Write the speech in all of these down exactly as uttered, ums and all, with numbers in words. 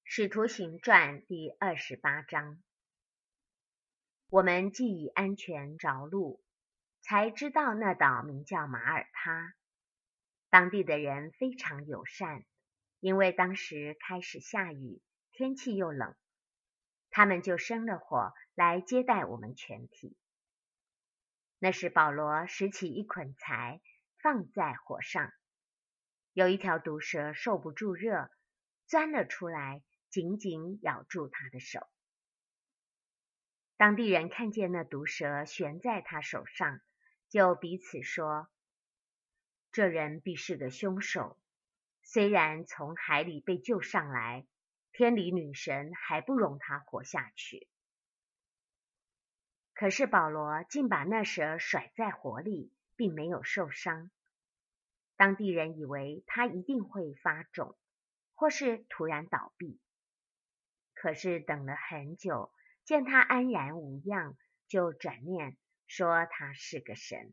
使徒行传第二十八章。我们既已安全着陆，才知道那岛名叫马耳他。当地的人非常友善，因为当时开始下雨，天气又冷，他们就生了火来接待我们全体。那时保罗拾起一捆柴放在火上，有一条毒蛇受不住热，钻了出来，紧紧咬住他的手。当地人看见那毒蛇悬在他手上，就彼此说，这人必是个凶手，虽然从海里被救上来，天理女神还不容他活下去。可是保罗竟把那蛇甩在火里，并没有受伤。当地人以为他一定会发肿，或是突然倒闭。可是等了很久，见他安然无恙，就转念说他是个神。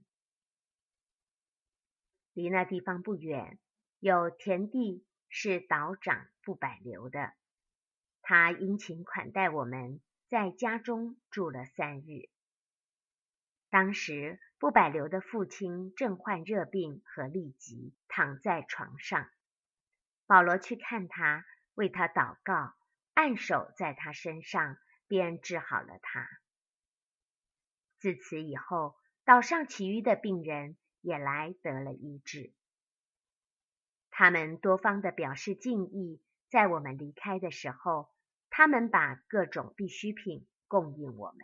离那地方不远，有田地是岛长布百流的，他殷勤款待我们，在家中住了三日。当时布百流的父亲正患热病和痢疾，躺在床上。保罗去看他，为他祷告，按手在他身上，便治好了他。自此以后，岛上其余的病人也来得了医治。他们多方的表示敬意，在我们离开的时候，他们把各种必需品供应我们。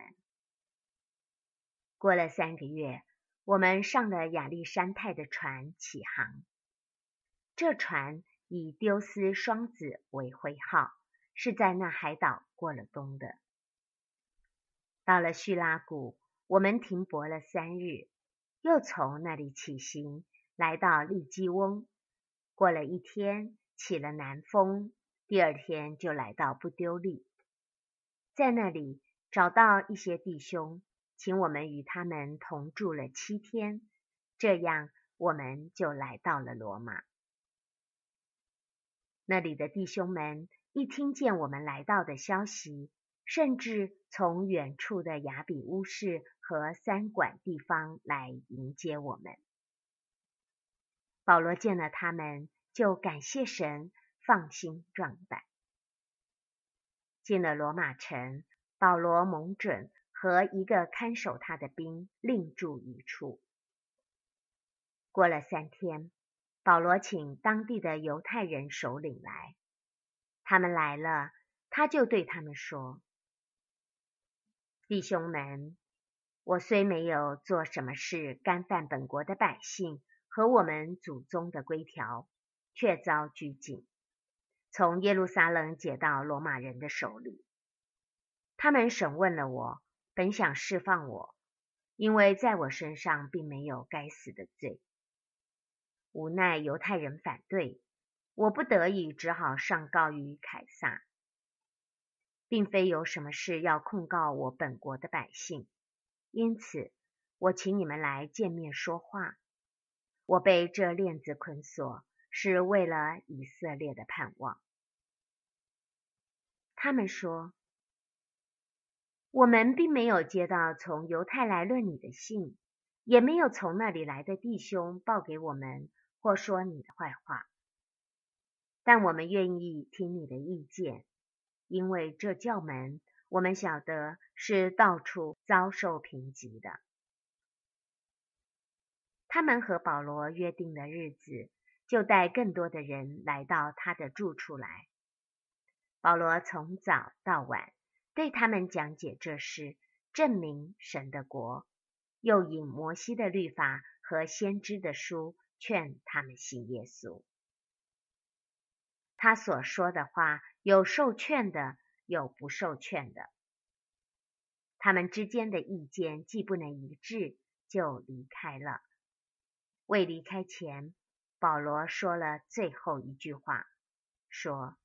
过了三个月，我们上了亚历山泰的船起航。这船以丢斯双子为徽号，是在那海岛过了冬的。到了叙拉古，我们停泊了三日，又从那里起行，来到利基翁。过了一天，起了南风，第二天就来到不丢利。在那里找到一些弟兄，请我们与他们同住了七天，这样我们就来到了罗马。那里的弟兄们一听见我们来到的消息，甚至从远处的雅比乌市和三馆地方来迎接我们。保罗见了他们，就感谢神，放心壮胆。进了罗马城，保罗蒙准和一个看守他的兵另住一处。过了三天，保罗请当地的犹太人首领来，他们来了，他就对他们说，弟兄们，我虽没有做什么事干犯本国的百姓和我们祖宗的规条，却遭拘禁，从耶路撒冷解到罗马人的手里。他们审问了我，本想释放我，因为在我身上并没有该死的罪。无奈犹太人反对，我不得已只好上告于凯撒，并非有什么事要控告我本国的百姓，因此我请你们来见面说话。我被这链子捆锁，是为了以色列的盼望。他们说，我们并没有接到从犹太来论你的信，也没有从那里来的弟兄报给我们或说你的坏话，但我们愿意听你的意见，因为这教门我们晓得是到处遭受评级的。他们和保罗约定的日子，就带更多的人来到他的住处来。保罗从早到晚对他们讲解这事，证明神的国，又引摩西的律法和先知的书劝他们信耶稣。他所说的话，有受劝的，有不受劝的。他们之间的意见既不能一致，就离开了。未离开前，保罗说了最后一句话，说，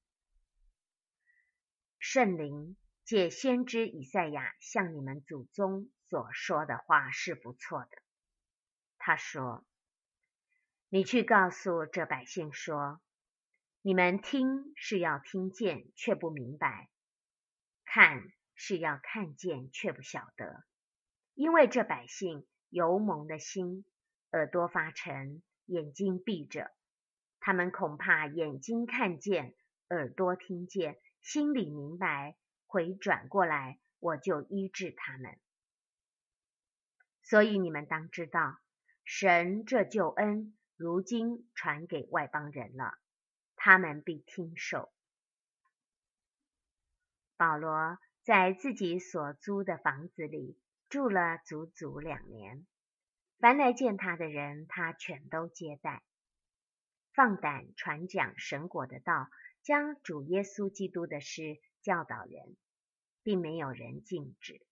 圣灵借先知以赛亚向你们祖宗所说的话是不错的。他说，你去告诉这百姓说， 你们听是要听见，却不明白；看是要看见，却不晓得。因为这百姓油蒙的心，耳朵发沉，眼睛闭着。他们恐怕眼睛看见，耳朵听见，心里明白，回转过来，我就医治他们。所以你们当知道，神这救恩如今传给外邦人了，他们必听受。保罗在自己所租的房子里住了足足两年，凡来见他的人，他全都接待，放胆传讲神国的道，将主耶稣基督的事教导人，并没有人禁止。